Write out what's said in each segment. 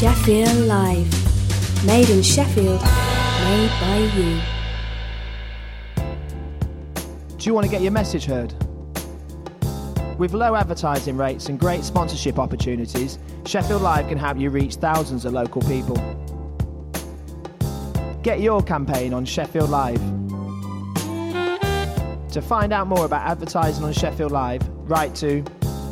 Sheffield Live. Made in Sheffield, made by you. Do you want to get your message heard? With low advertising rates and great sponsorship opportunities, Sheffield Live can help you reach thousands of local people. Get your campaign on Sheffield Live. To find out more about advertising on Sheffield Live, write to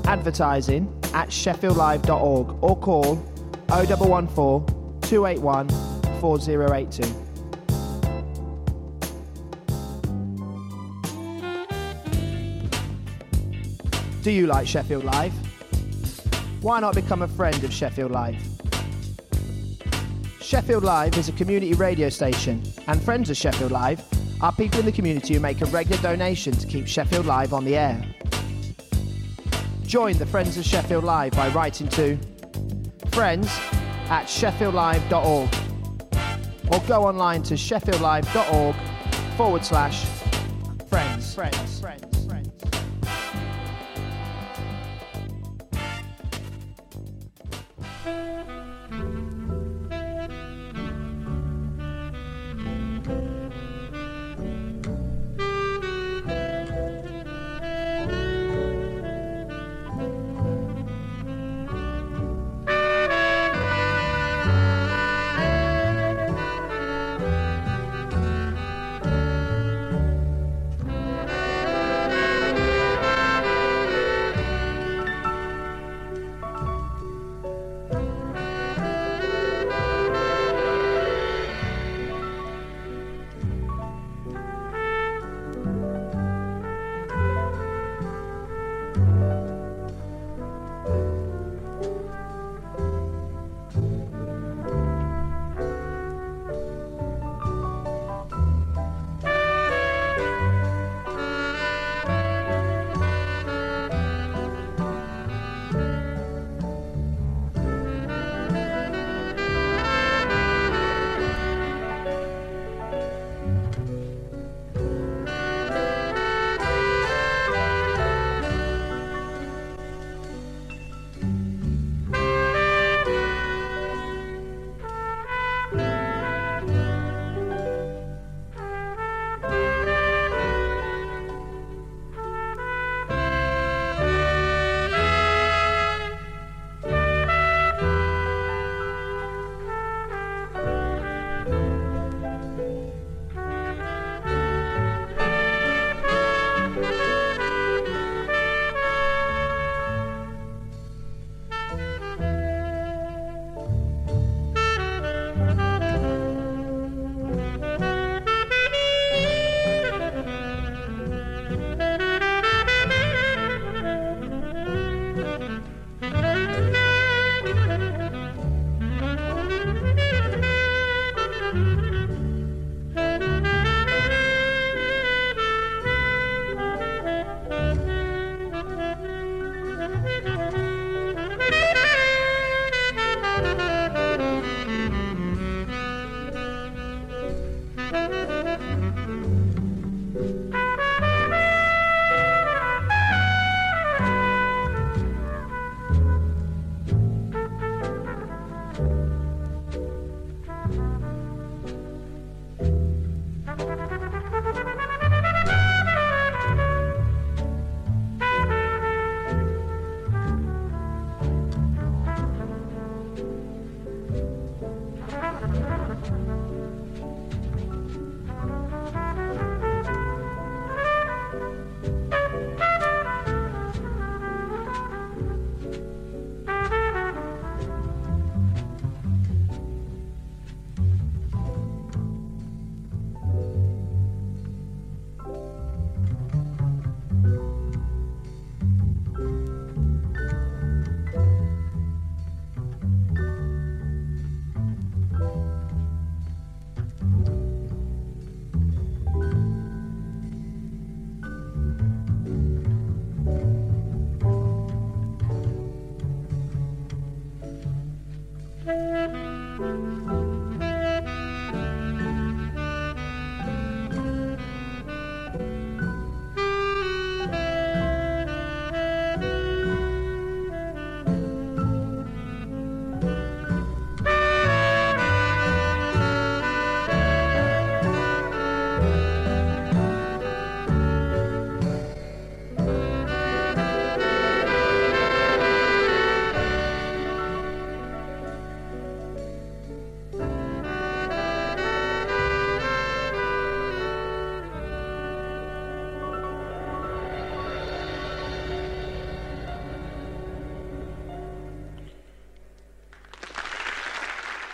advertising@sheffieldlive.org or call 0114 281 4082. Do you like Sheffield Live? Why not become a friend of Sheffield Live? Sheffield Live is a community radio station, and friends of Sheffield Live are people in the community who make a regular donation to keep Sheffield Live on the air. Join the Friends of Sheffield Live by writing to friends@sheffieldlive.org or go online to sheffieldlive.org/friends.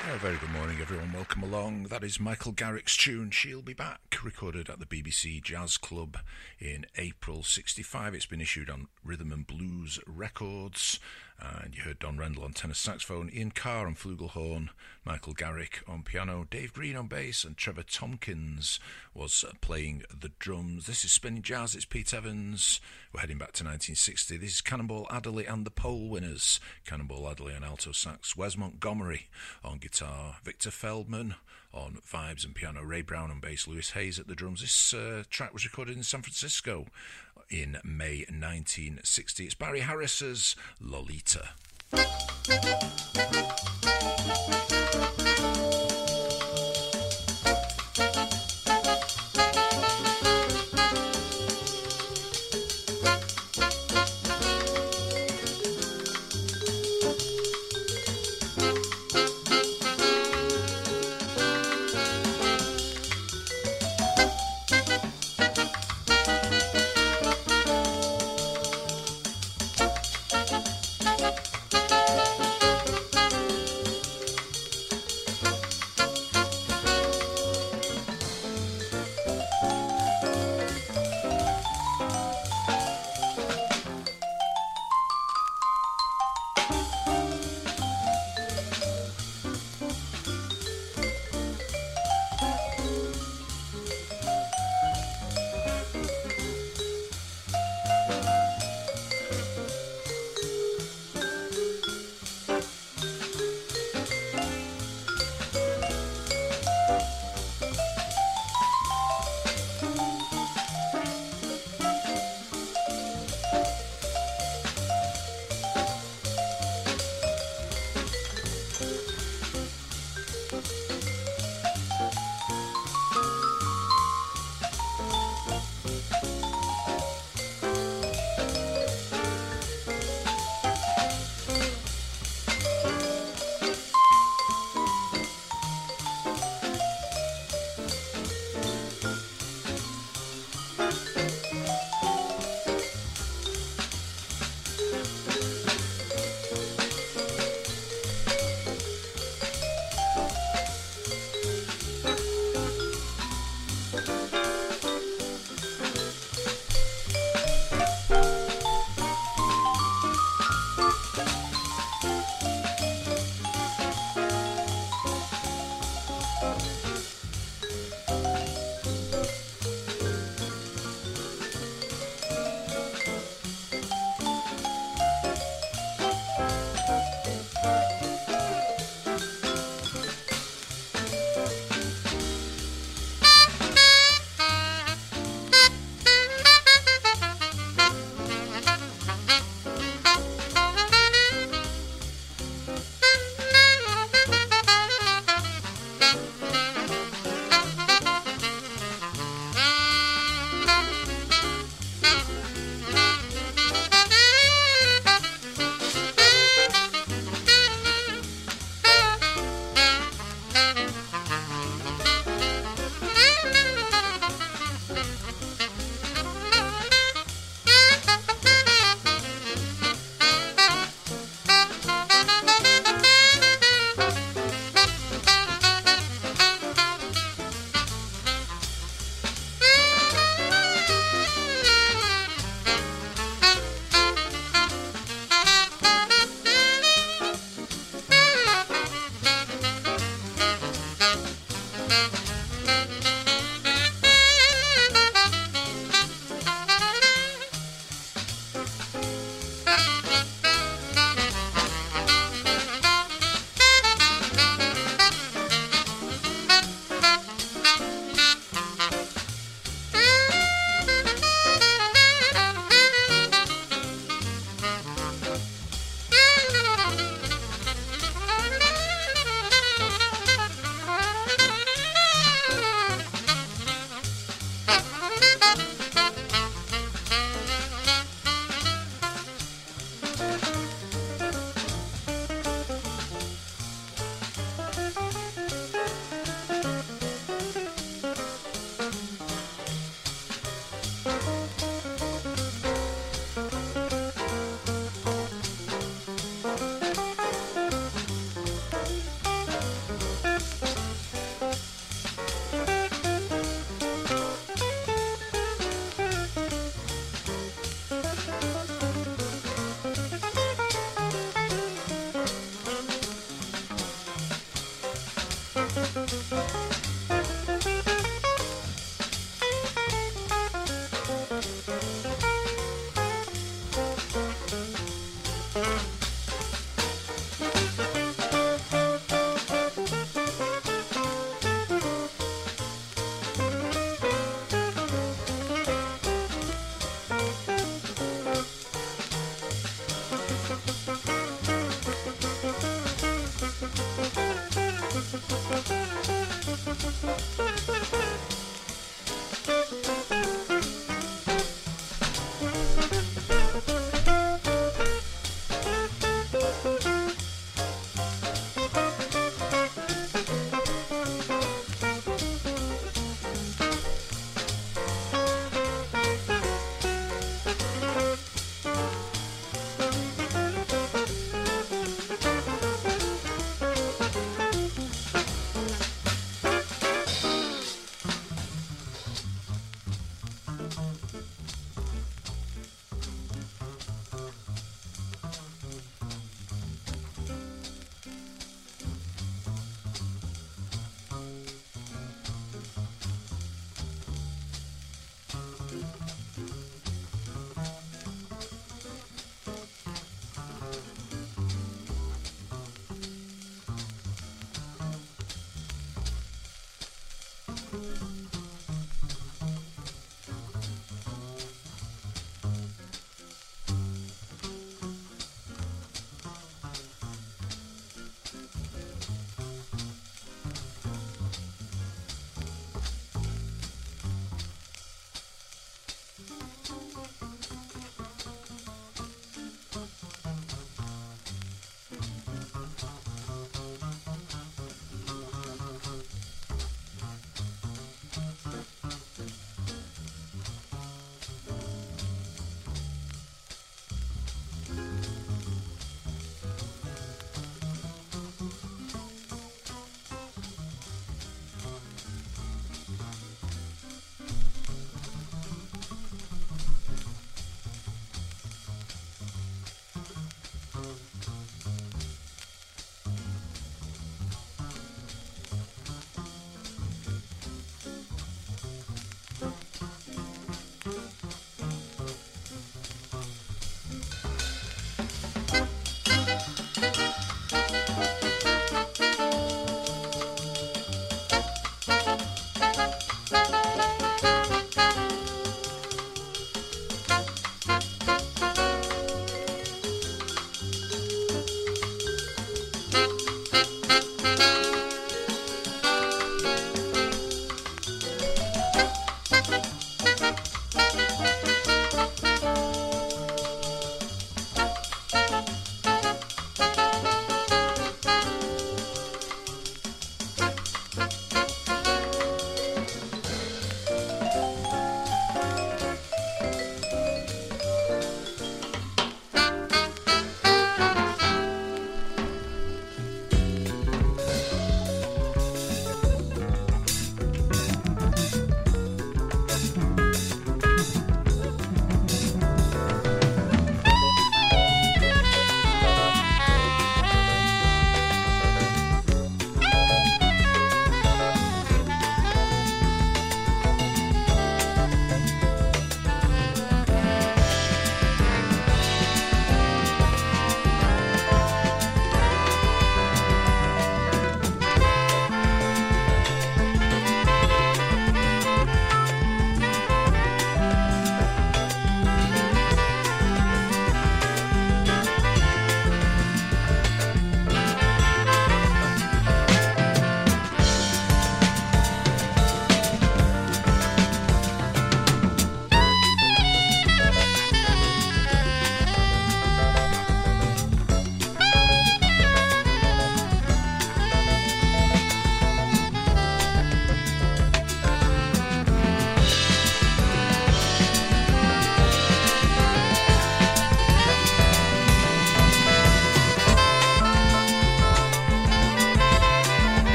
A very good morning, everyone. Welcome along. That is Michael Garrick's tune, She'll Be Back, recorded at the BBC Jazz Club in April '65. It's been issued on Rhythm and Blues Records. And you heard Don Rendell on tenor saxophone, Ian Carr on flugelhorn, Michael Garrick on piano, Dave Green on bass, and Trevor Tompkins was playing the drums. This is Spinning Jazz, it's Pete Evans. We're heading back to 1960. This is Cannonball Adderley and the Pole Winners. Cannonball Adderley on alto sax, Wes Montgomery on guitar, Victor Feldman on vibes and piano, Ray Brown on bass, Lewis Hayes at the drums. This track was recorded in San Francisco in May 1960. It's Barry Harris's Lolita.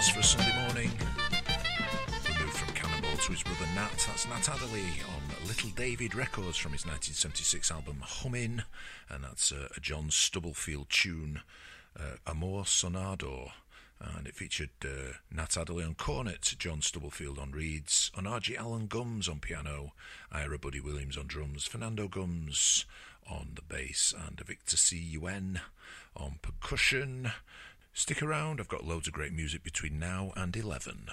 jazz for a Sunday morning. We move from Cannonball to his brother Nat. That's Nat Adderley on Little David Records from his 1976 album Hummin', and that's a John Stubblefield tune, Amor Sonado. And it featured Nat Adderley on cornet, John Stubblefield on reeds, Onaji Allen Gums on piano, Ira Buddy Williams on drums, Fernando Gums on the bass, and Victor C. Yuen on percussion. Stick around, I've got loads of great music between now and 11.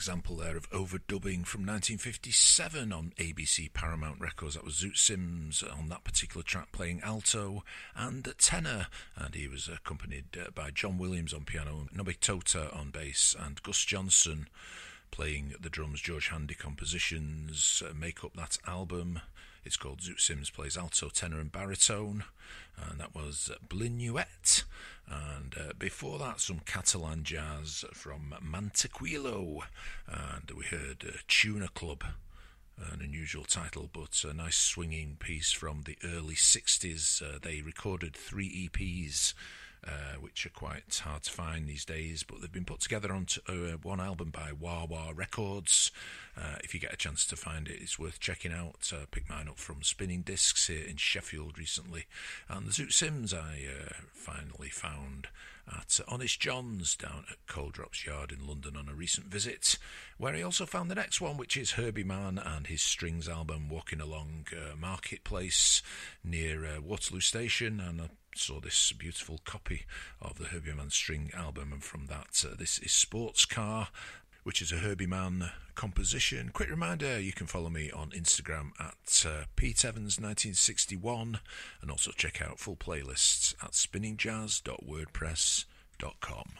example there of overdubbing from 1957 on ABC Paramount Records. That was Zoot Sims on that particular track playing alto and tenor, and he was accompanied by John Williams on piano, Nobby Tota on bass, and Gus Johnson playing the drums. George Handy compositions make up that album. It's called Zoot Sims Plays Alto, Tenor and Baritone, and that was Blinuet. And before that, some Catalan jazz from Mantequillo, and we heard Tuna Club, an unusual title, but a nice swinging piece from the early 60s. They recorded 3 EPs, which are quite hard to find these days, but they've been put together onto one album by Wah Wah Records. If you get a chance to find it, it's worth checking out. Picked mine up from Spinning Discs here in Sheffield recently, and the Zoot Sims I finally found at Honest John's down at Coldrops Yard in London on a recent visit, where he also found the next one, which is Herbie Mann and his strings album Walking Along Marketplace near Waterloo Station, and I saw this beautiful copy of the Herbie Mann string album, and from that this is Sports Car, which is a Herbie Mann composition. Quick reminder, you can follow me on Instagram at PeteEvans1961, and also check out full playlists at spinningjazz.wordpress.com.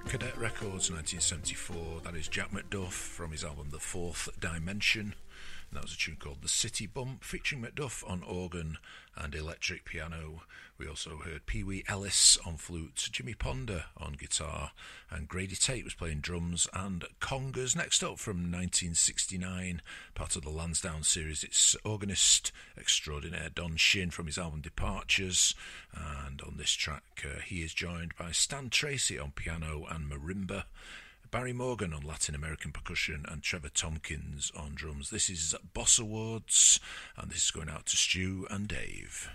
Cadet Records, 1974. That is Jack Macduff from his album The Fourth Dimension. And that was a tune called The City Bump, featuring Macduff on organ and electric piano. We also heard Pee Wee Ellis on flute, Jimmy Ponder on guitar, and Grady Tate was playing drums and congas. Next up from 1969, part of the Lansdowne series, it's organist extraordinaire Don Shin from his album Departures. And on this track, he is joined by Stan Tracy on piano and marimba, Barry Morgan on Latin American percussion, and Trevor Tompkins on drums. This is Boss Awards, and this is going out to Stu and Dave.